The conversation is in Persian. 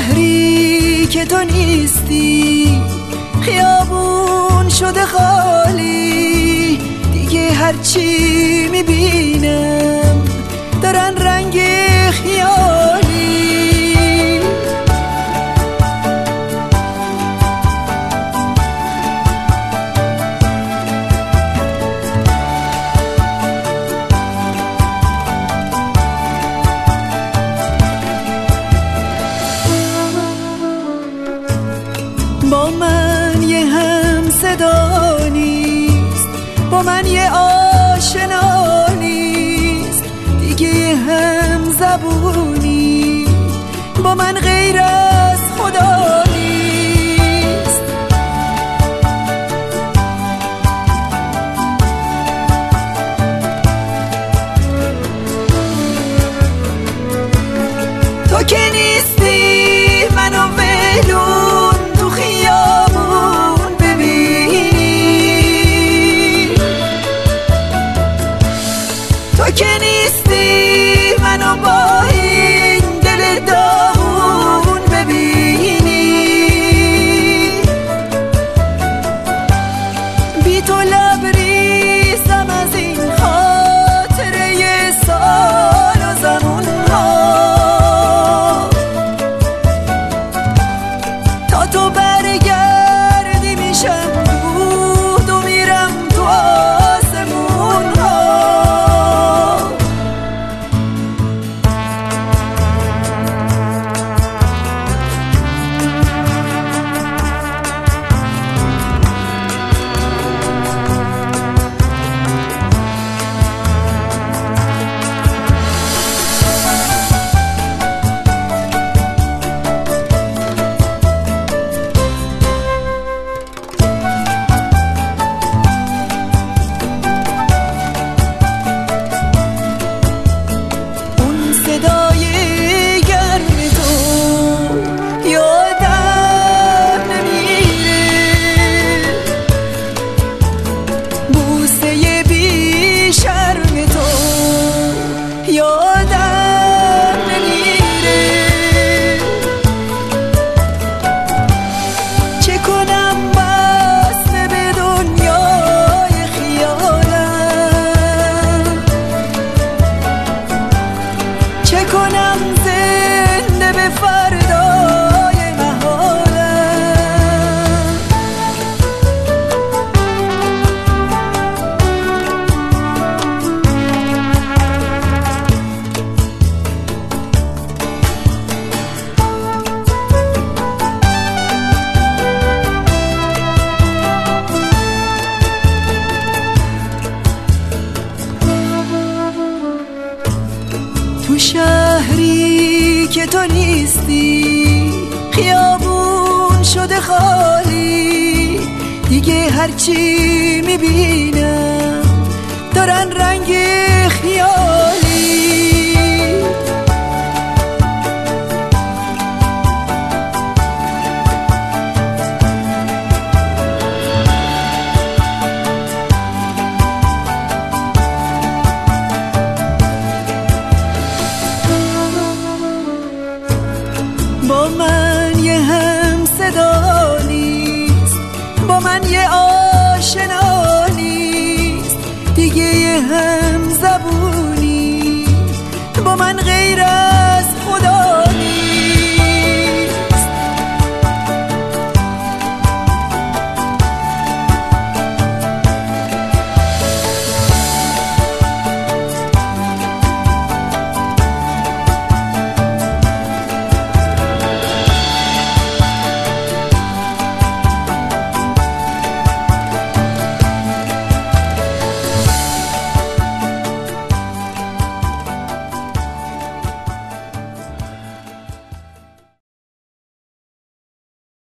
شهری که تو نیستی خیابون شده خالی، دیگه هرچی میبینم دارن رنگ خیالی. با من یه هم صدا نیست، با من یه آشنا نیست، دیگه یه هم زبونی با من غیر از خدا نیست. تو که نیستی منو ولون تو خیابون ببینی، تو که نیستی منو با این دل داغون ببینی. بی تو لبریزم از این خاطره یه سال و زمان ها، تا تو برگردی میشم دود و میرم تو آسمون ها. تو شهری که تو نیستی خیابون شده خالی، دیگه هرچی میبینم دارن رنگ خیالی. با من یه هم صدا نیست، با من یه آشنا نیست، دیگه یه هم زبونی با من غیر